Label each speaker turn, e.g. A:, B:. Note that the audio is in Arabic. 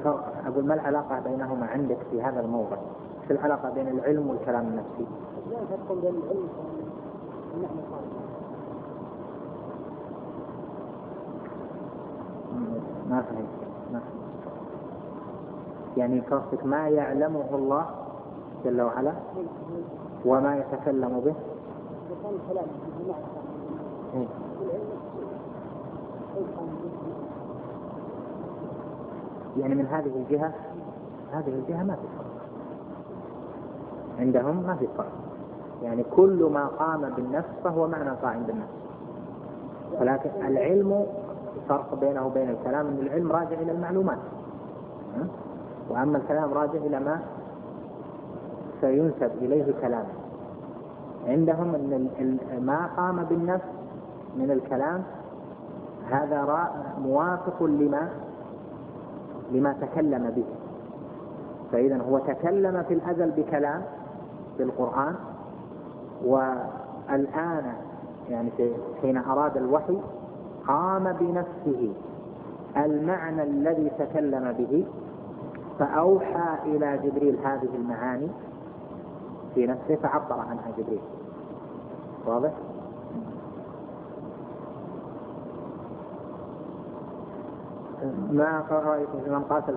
A: الفرق، أقول ما العلاقة بينهما عندك في هذا الموضع؟ في العلاقة بين العلم والكلام النفسي؟
B: لا فرق بين العلم والمعنى
A: ما فهمت. يعني قصدك ما يعلمه الله جل وعلا وما يتكلم به؟ يعني من هذه الجهة ما في فرق عندهم، ما في فرق. يعني كل ما قام بالنفس فهو معنى قائم بالنفس، ولكن العلم فرق بينه وبين الكلام، ان العلم راجع الى المعلومات، واما الكلام راجع الى ما سينسب اليه كلام. عندهم ان ما قام بالنفس من الكلام هذا موافق لما تكلم به، فإذا هو تكلم في الأزل بكلام في القرآن، والآن يعني حين أراد الوحي قام بنفسه المعنى الذي تكلم به، فأوحى إلى جبريل هذه المعاني في نفسه فعبر عنها جبريل. واضح؟ ما رأيكم في من قاتل